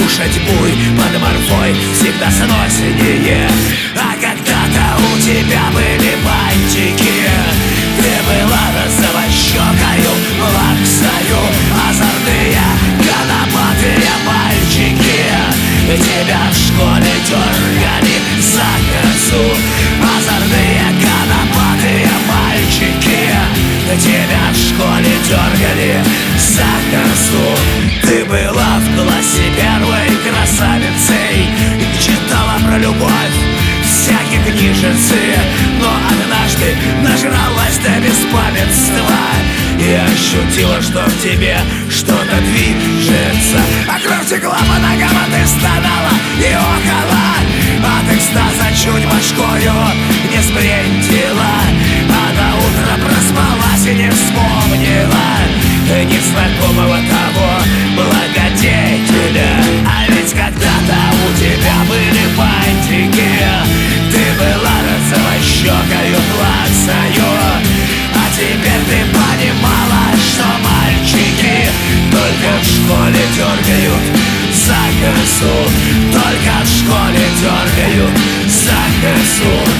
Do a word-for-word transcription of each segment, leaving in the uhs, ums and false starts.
кушать буй под морфой всегда сноснее. А когда-то у тебя были бантики, ты была розовощекою, лаксою, озорные, конопатые мальчики. Тебя в школе дергали за косу, озорные, конопатые мальчики. Тебя в школе дергали за косу. Ты была в классе первой красавицей, читала про любовь всякие книжицы, но однажды нажралась до беспамятства и ощутила, что в тебе что-то движется. А кровь текла по ногам, а ты стонала и около. От экстаза чуть башкою не сбрендила, а до утра проспалась и не вспомнила незнакомого того благодетеля. А ведь когда-то у тебя были бантики, ты была розовощекою, плаксою. А теперь ты понимала, что мальчики только в школе дергают за косу, только в школе дергают за косу.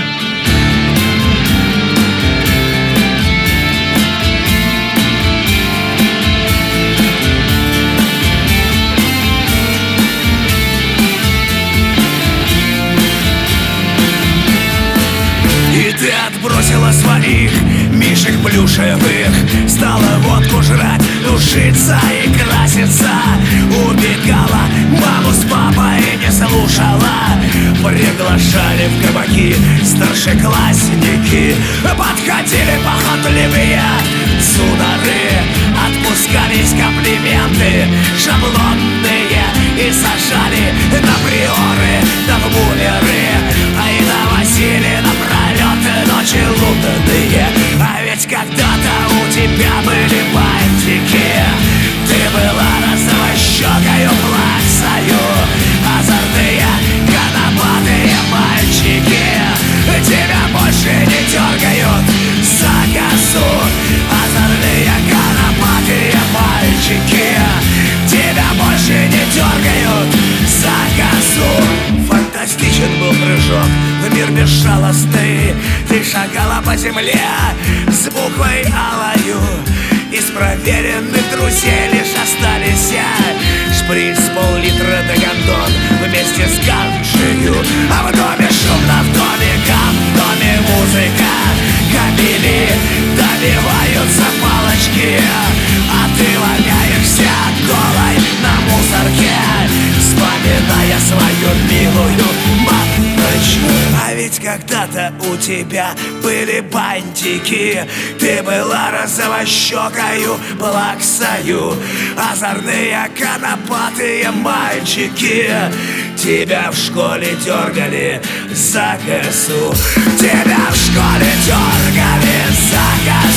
Ты отбросила своих мишек плюшевых, стала водку жрать, душиться и краситься. Убегала маму с папой и не слушала. Приглашали в кабаки старшеклассники, подходили похотливые судары, отпускались комплименты шаблонные и сажали на приоры, да в бумеры, а и навозили на пролеты ночи лунные. А ведь когда-то у тебя были бантики, ты была розовощекою, плаксою, озорные, конопатые мальчики. Тебя больше не дергают за косу, озорные, конопатые мальчики. Тебя больше не дергают за косу. Фантастичен был прыжок в мир безжалостный. Ты шагала по земле с буквой алою. Из проверенных друзей лишь остались я, шприц, пол-литра до гондон вместе с ганджею. А в доме шумно, в доме гам, в доме музыка, кабели добиваются палочки, а ты валяешься голой на мусорке, вспоминая свою милую мамочку. А ведь когда-то у тебя были бантики, ты была розовощекою, плаксою, озорные, конопатые мальчики. Тебя в школе дергали за косу, тебя в школе дергали за косу.